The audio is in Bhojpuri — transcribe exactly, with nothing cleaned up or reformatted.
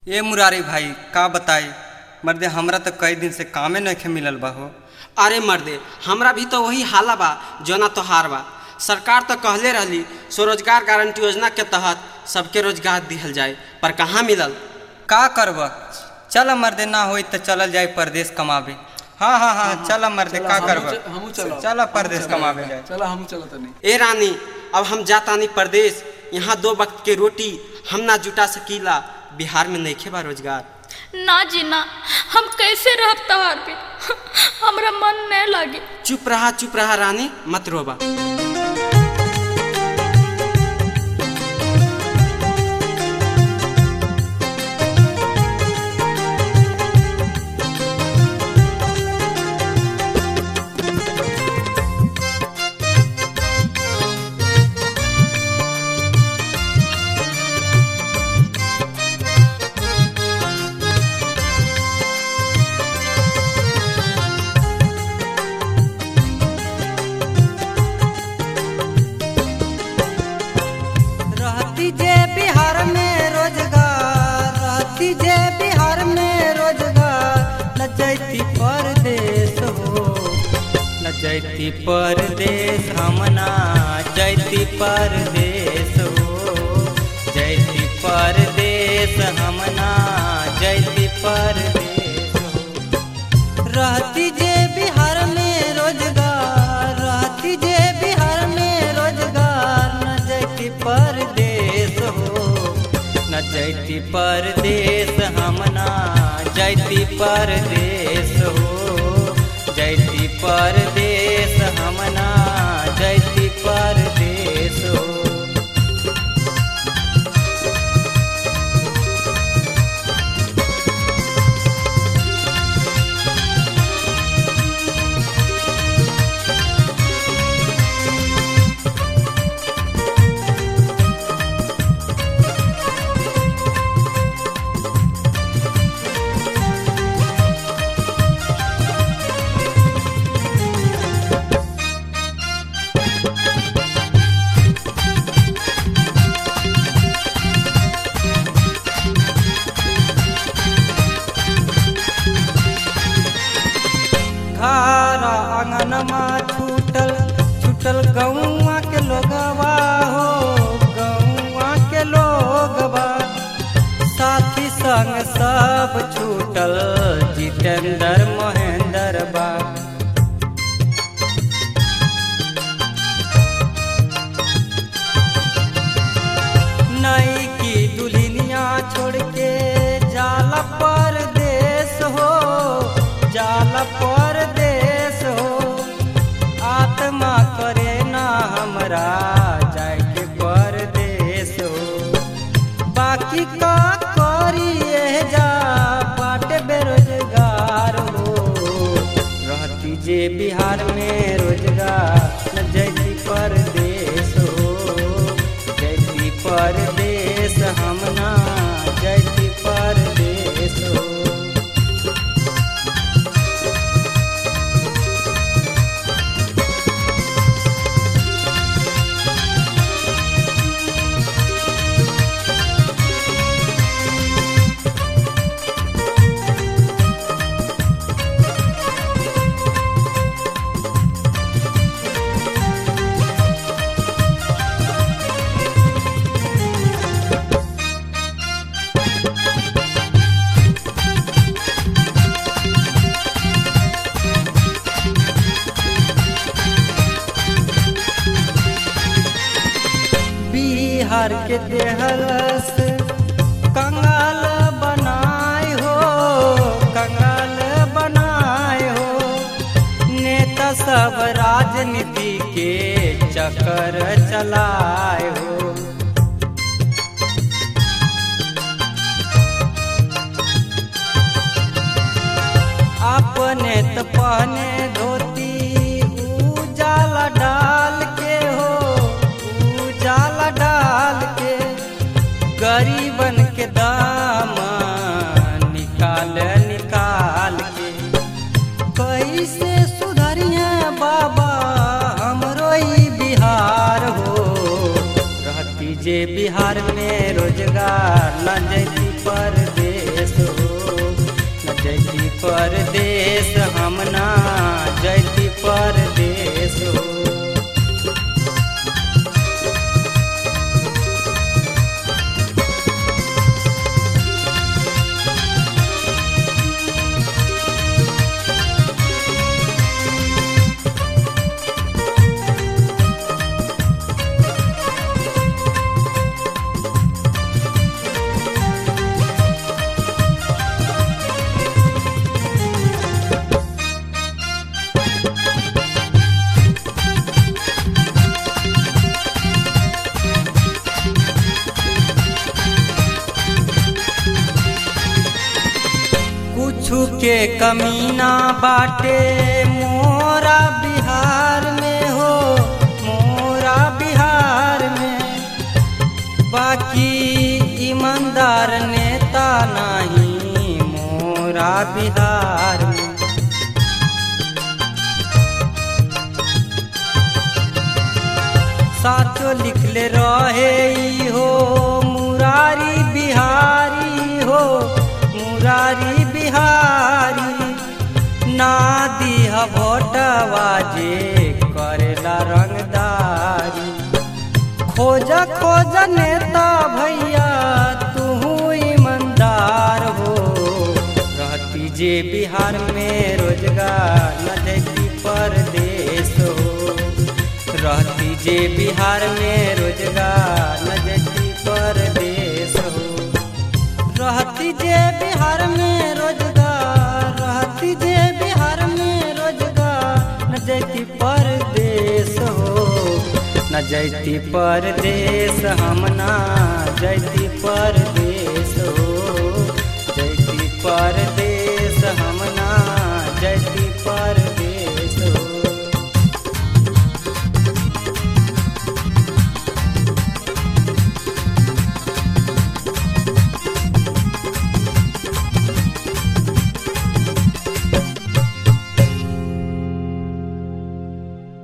ए मुरारी भाई का बताई मर्दे हमरा तो कई दिन से कामे नहीं मिलल बा हो। अरे मर्दे हमरा भी तो वही हाला बा जोना तोहार बा। सरकार तो कहले रहली स्वरोजगार गारंटी योजना के तहत सबके रोजगार दिहल जाए, पर कहाँ मिलल। का करब, चल मर्दे ना होई तो चलल जाए परदेश कमावे। हाँ हाँ हाँ चल मर्दे का करब, चल परदेश कमावे जाए। चला हम चलो तनी। ए रानी अब हम जातानी परदेश, यहाँ दो वक्त के रोटी हम ना जुटा सकीला, बिहार में नइखे बा रोजगार। ना जी ना, हम कैसे रह तोहार पे, हमरा मन नहीं लगे। चुप रहा चुप रहा रानी, मत रोबा। जे बिहार में रोजगार, रहती जे बिहार में रोजगार, न जैती परदेश हो, न जैती परदेश, हम ना जैती परदेश हो, जैती परदेश, हम ना जैती परदेश हो। रहती जे बिहार में रोजगार, रहती जे बिहार में रोजगार, न जैती परदेश हो, न जैती परदेश, हम ना जैती परदेश हो, जैती परदेश, हम ना जैती परदेश हो। घर आंगनमा छूटल छूटल गौवा के लोगवा हो, गौवा के लोगवा, साथी संग सब छूटल, जितेंद्र महेंद्र बा। नई की दुल्हनिया छोड़ के जाला परदेश हो, जाला परदेश हो। आत्मा करे ना हमरा जाए के परदेश हो, बाकी का करिए जा बाटे बेरोजगार हो। रहती जे बिहार में रोजगार, न जैती परदेश हो, जैती परदेश, हम ना जैती परदेश हो। बिहार के देहलस कंगाल बनाए हो, कंगाल बनाए हो। नेता सब राजनीति के चक्कर चलाए हो। अपने तो पहने धोती उजाला डाल के हो, उजाला डाल के, गरीबन के दाम निकाल निकाल के। कैसे सुधरिए बाबा हमरो ई बिहार हो। रहती जे बिहार में रोजगार, न जैती परदेश कुछु के कमीना बाटे मोरा बिहार में हो, मोरा बिहार में। बाकी ईमानदार नेता नहीं मोरा बिहार में। साचो लिखले रहे ई हो मुरारी बिहारी हो, मुरारी बिहारी। ना दिह भोटवा जे करेला रंगदारी। खोज खोज नेता भैया तू ईमानदार हो। रहती जे बिहार में रोजगार न जैती परदेश हो। रहती जे बिहार में रोजगार न जैती परदेश हो। रहती जे बिहार में रोजगार, रहती जे बिहार में रोजगार न जैती परदेश हो। न जैती परदेश हम ना जैती परदेश।